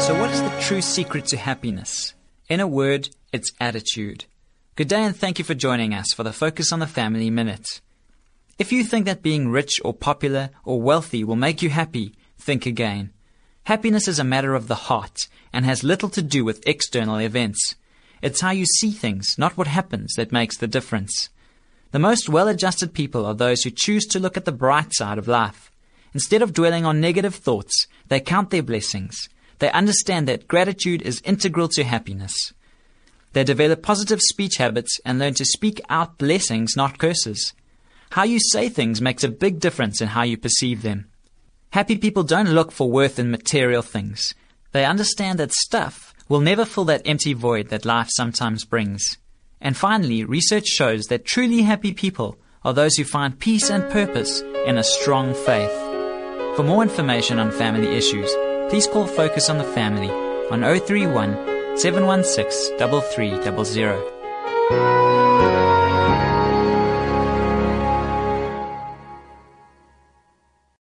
So what is the true secret to happiness? In a word, it's attitude. Good day and thank you for joining us for the Focus on the Family Minute. If you think that being rich or popular or wealthy will make you happy, think again. Happiness is a matter of the heart and has little to do with external events. It's how you see things, not what happens, that makes the difference. The most well-adjusted people are those who choose to look at the bright side of life. Instead of dwelling on negative thoughts, they count their blessings. They understand that gratitude is integral to happiness. They develop positive speech habits and learn to speak out blessings, not curses. How you say things makes a big difference in how you perceive them. Happy people don't look for worth in material things. They understand that stuff will never fill that empty void that life sometimes brings. And finally, research shows that truly happy people are those who find peace and purpose in a strong faith. For more information on family issues, please call Focus on the Family on 031 716 3300.